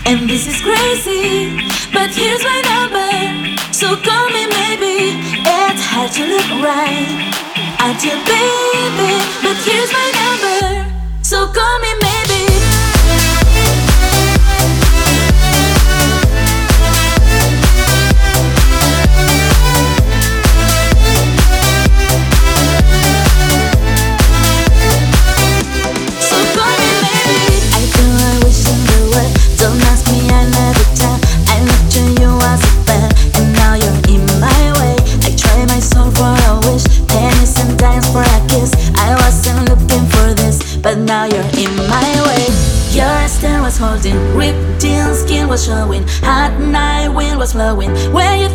And this is crazy, but here's my number. So call me maybe. It's hard to look right at you, baby, but here's my number. So call me maybe. So call me maybe. I do I wish in the world. Don't ask me, I never tell. I looked to you as a friend, and now you're in my way. I try my soul for a wish, pennies and dimes for a kiss. I wasn't looking for this, but now you're in my way. Your stare was holding, ripped in skin was showing, hot night wind was blowing. When you